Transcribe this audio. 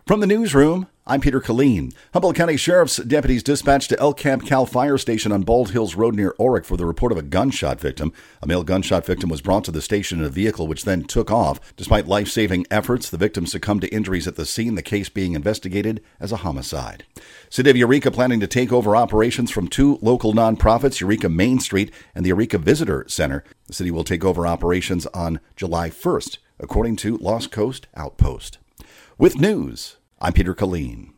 From the newsroom, I'm Peter Killeen. Humboldt County Sheriff's deputies dispatched to El Camp Cal Fire Station on Bald Hills Road near Orick for the report of a gunshot victim. A male gunshot victim was brought to the station in a vehicle which then took off. Despite life-saving efforts, the victim succumbed to injuries at the scene, the case being investigated as a homicide. City of Eureka planning to take over operations from two local nonprofits, Eureka Main Street and the Eureka Visitor Center. The city will take over operations on July 1st, according to Lost Coast Outpost. With news, I'm Peter Killeen.